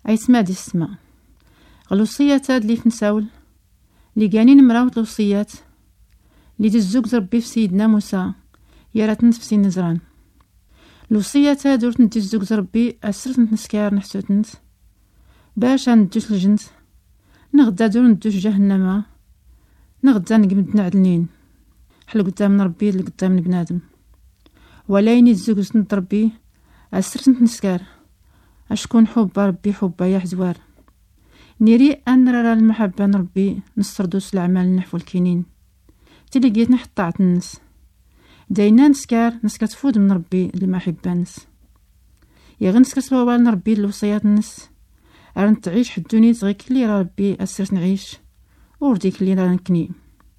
أيتما دي السما الوصيات هاد لي فنساول لي كانين مراوت الوصيات لي دي الزوج ربي في سيدنا موسى ياراتن في سين نزران. الوصيات هاد ورت ندي الزوج ربي أسرت نسكار نحسوتنت باش ندوش الجنت نغدا دور ندوش جهنم نغدا نقمد نعدلنين حل قدام ربي اللي قدام بنادم وليني الزوج ند ربي أسرت نسكار أشكون حب ربي حبا يا حزوار نيري أن نرى المحبة ربي نستردوس الأعمال نحو الكينين تلقيت نحطعت الناس داينا نسكر تفود من ربي المحبة نس يغن نسكر سلوال ربي الوصيات الناس أرن تعيش حدوني تغي كلي ربي أسرت نعيش وردي كلي نكني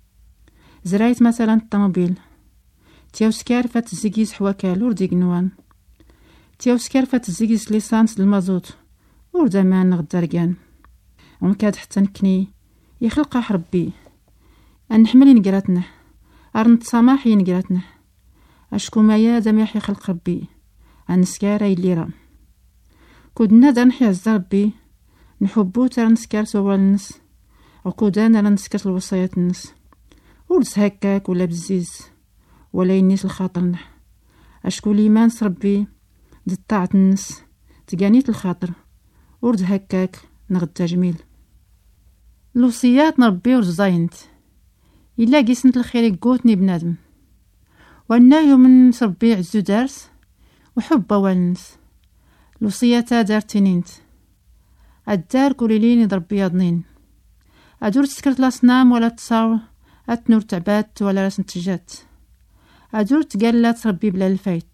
زرايت مثلا الطوموبيل تياو سكار فات الزيكيز حواكال وردي قنوان تياو سكار فات الزيكيز ليسانس المازوت وردا ما نغدا رقان ومكاد حتى نكني يخلق ربي أن نحمل نقراتنا أرن تصاماح ينقراتنا أشكو ما يا دميح يخلق ربي أن سكار اللي راه كودنا دا نحيا ربي نحبو ترى نسكر سوال الناس وكودانا راه نسكر الوصيات الناس ورس هكاك ولا بزيز ولا ينيس الخاطرنا أشكو ليمان ربي د طاعة الناس تقانيت الخاطر ورد هكاك نغدا جميل. الوصيات نربي ورزاينت إلا قيسنت الخير يقوتني بنادم والنايو من ربي عزو دارس وحب والنس الوصيات دارتينينت الدار كوليلين يضربي يضنين أدور تسكرت الأصنام ولا تصاور أتنور تعبات ولا راس نتجات أدور تقالات ربي بلا الفايت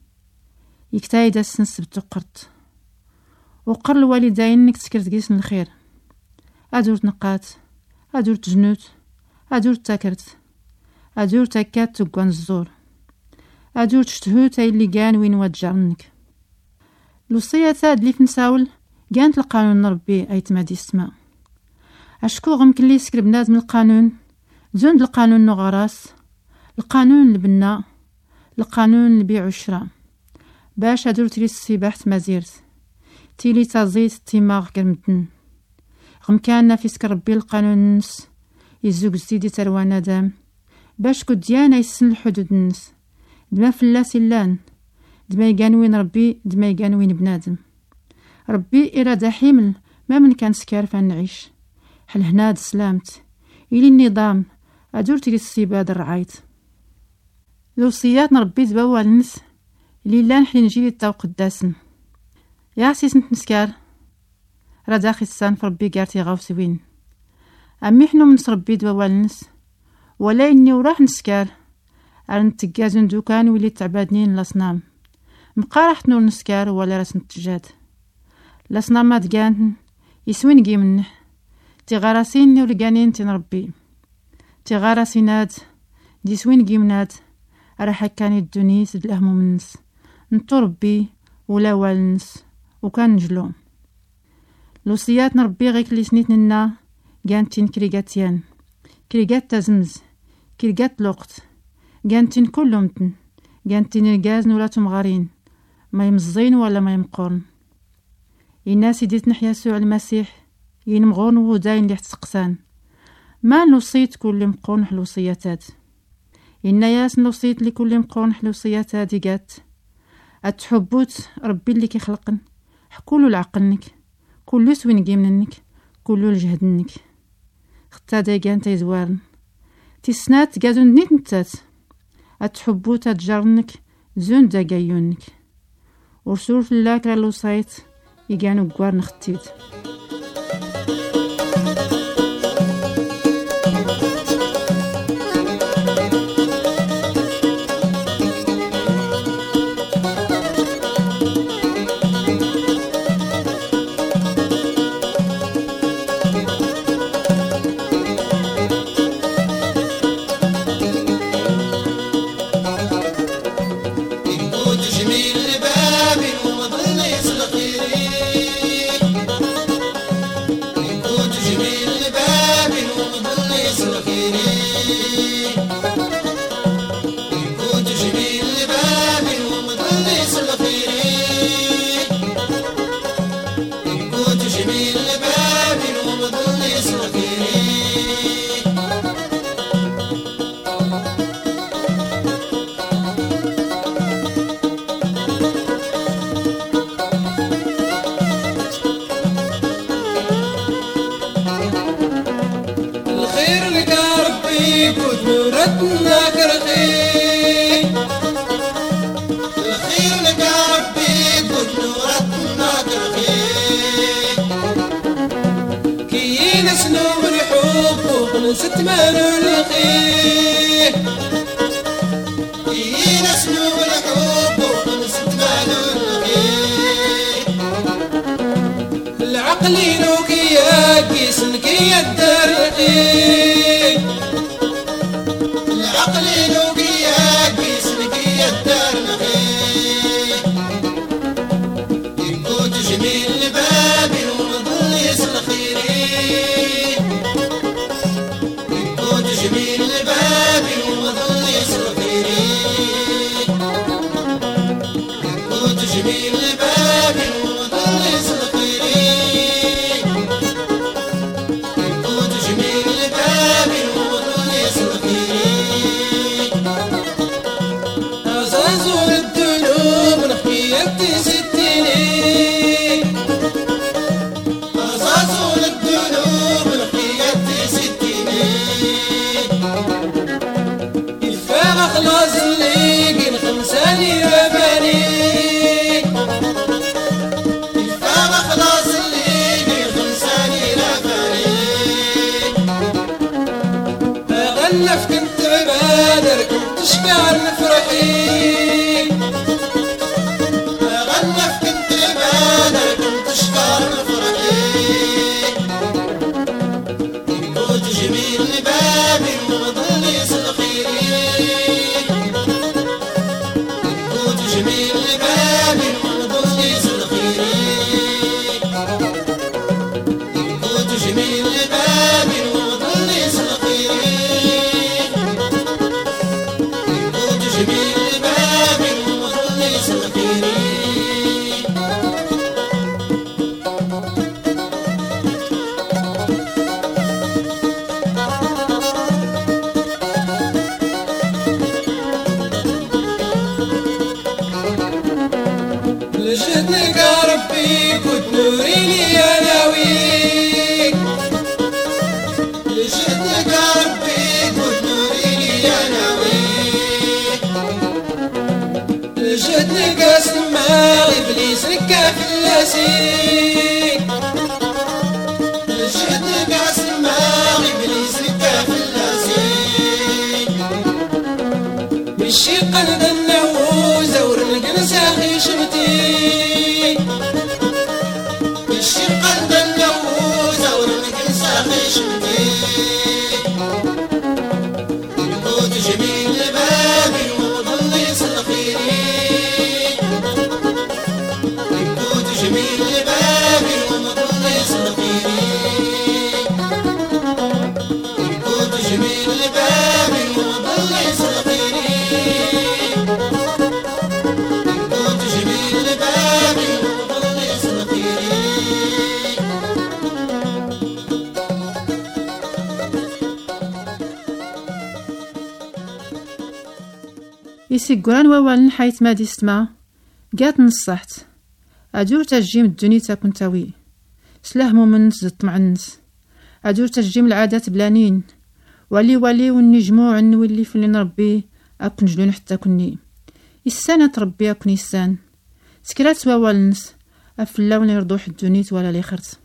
يكتايد السنس بتقرت وقر الوالدين انك تسكرت قيسن الخير أدور تنقات أدور تجنوت أدور تاكرت أدور تاكات تقوان الزور أدور تشتهو تاي اللي كان وين واتجارنك. الوصية اللي فنساول كانت القانون ربي أيتما دي السما أشكو غم كلي يسكر بنادم القانون زوند القانون نغراس القانون البناء القانون البيع والشراء باش أدور تريس السباح تمازيرت تيلي تزيت تيماغ كرمتن غم كان في سكر ربي القانون النس يزوج سيدي تروانا دام باش كد ديانا يسن الحدود النس دما فلاس اللان دما يقانوين ربي دما يقانوين بنادم ربي إرادة حمل ما من كان سكار فنعيش حل هناد سلامت إلي النظام أدور تلي السيباد الرعايت. الوصيات نربي تبوا النس اللي لا نحلي نجيلي التاو قداسن يا سيس نتنسكار راه داخل السان فربي قارتي غاوسوين أمي حنو من ربي تبوا النس ولا إني وراح نسكار أرن تقازن دوكان ولي تعبادنين الأصنام مقارح نور نسكار ولا راس نتجاد الأصنامات كانت يسوين قي منه تغارسين ورقانين تنربي تغارسينات دي سوين قي منات راح كاني الدنيا سد الأهموم النس نطو ربي ولا والنس وكان نجلو. الوصيات نربي غيك اللي سنيتنا كانتين كريقاتيان كريقات تزمز كريقات الوقت كانتين كلهم كانتين الغاز ولا تمغارين ما يمزين ولا ما يمقورن الناس يديت نحيا سوع المسيح ينمغون وداين اللي تسقسان ما نوصيت كل مقون حلوصياتات الناس نوصيت لكل مقون حلوصياتات قات اتحبوت ربي اللي كيخلقن حكولو العقلنك كلو سوين قيمنك كلو الجهدنك خطا دايقان تيزوارن تسنات قادون نيت نتات اتحبوت اتجرنك زون داقايونك ورسول الله كرالو صايت يقانو قوار نختيت. الناكر خير الخير لك ربي قد نورت الناكر خير كي نسلو الحب ونست مالو الخير كي نسلو الحب ونست مالو الخير العقل لوكي ياكيس كي يدار الخير العقل لوكي ياكيس كي يدار الخير يكون جميل لبابي ومظل يسل خيري يكون جميل لبابي ومظل يسل خيري يكون جميل لبابي ومظل يسل خيري يكون جميل لبابي ومظل يسل خيري أزازو الذنوب نخيتي ستيني أزازو الذنوب نخيتي ستيني الفاغ خلاص اللي خمساني رباني الفاغ خلاص اللي خمساني رباني أغلف كنت عبادر كنت شكار نفرحي أغلف كنت عبادر كنت شكار نفرحي يكون جميل لبابي ومظل يسل خيري يكون جميل لبابي ومظل يسل خيري يكون جميل لبابي ومظل يسل خيري يكون جميل لبابي ومظل يسل خيري لجهدك يا ربي كنت نوريني يا ناويك لجهدك يا ربي كنت نوريني يا ناويك لجهدك اسمع ابليس ركا في اللاسيك لجهدك اسمع ابليس ركا في اللاسيك مشي قلب النوز ورنق نساخي شمتي مشي قلب النوز ورنق نساخي شمتي يكون جميل لبابي ومظل يسل خيري يكون جميل لبابي ومظل يسل خيري يكون جميل لبابي ومظل يسل خيري يكون جميل لبابي ومظل يسل خيري يسيقران ووالن حيث ما دي ستما قات نصحت أدور تجيم الدنيا كنتاوي سلاه مومنس زد معنس أدور تجيم العادات بلانين والي والنجموع نولي في اللي نربي أكون جلون حتى كني السنة تربي أكون السان سكرات ووالنس أفلاون يرضوح الدنيا ولا لي خرت